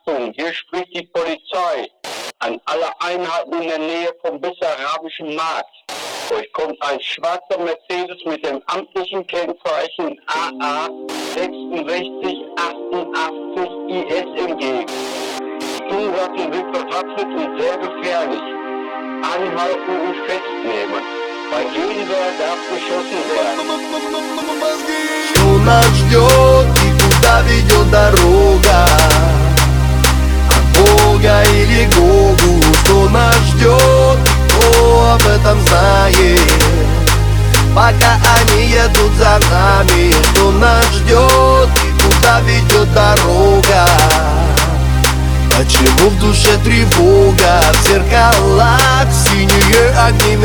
Achtung, hier spricht die Polizei. An alle Einheiten in der Nähe vom Bessarabischen Markt. Euch kommt ein schwarzer Mercedes mit dem amtlichen Kennzeichen AA 6688 IS entgegen. Die Insassen sind bewaffnet und sehr gefährlich. Anhalten und festnehmen. Bei Gegenwehr darf geschossen werden. Что нас ждет и куда ведет дорога? От Бога или Гогу? Что нас ждет, кто об этом знает? Пока они едут за нами. Что нас ждет и куда ведет дорога? Почему в душе тревога? В зеркалах синие огни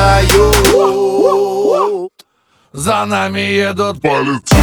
мерцают. За нами едут полицаи.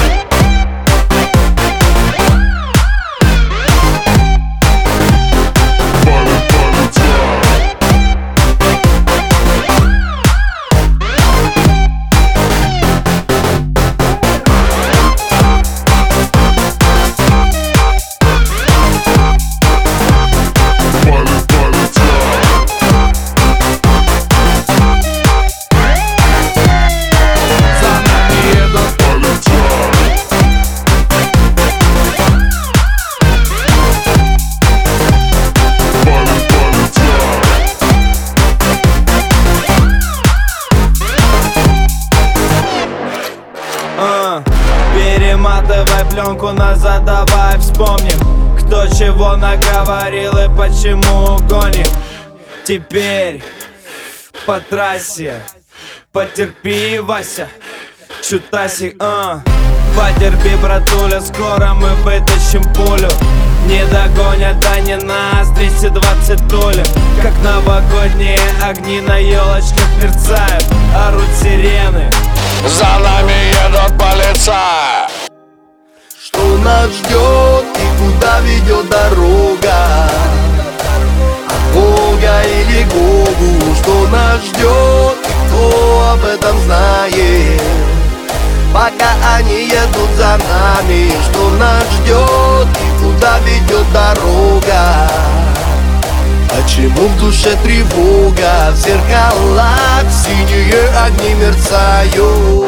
Перематывай пленку назад, давай вспомним, кто чего наговорил и почему гоним. Теперь по трассе потерпи, Вася, чутасик, потерпи, братуля, скоро мы вытащим пулю. Не догонят они нас, 220 тулем. Как новогодние огни на елочках мерцают, орут сирены. За нами едут полицаи. Что нас ждет и куда ведет дорога? От Бога или Гогу? Что нас ждет и кто об этом знает? Пока они едут за нами. Что нас ждет и куда ведет дорога? Почему в душе тревога? В зеркалах синие огни мерцают.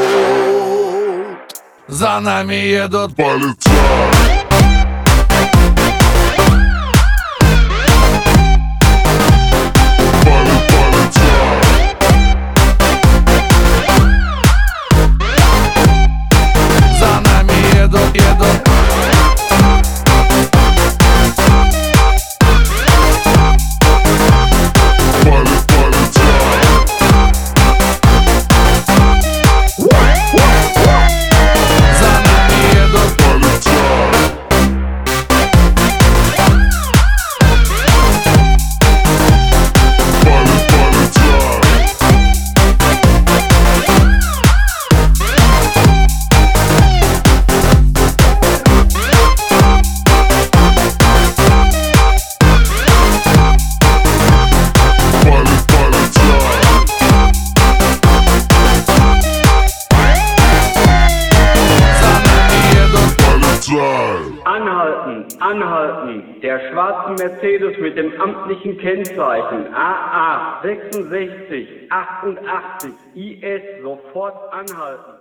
За нами едут полицаи. Anhalten. Der schwarze Mercedes mit dem amtlichen Kennzeichen AA 6688 IS sofort anhalten.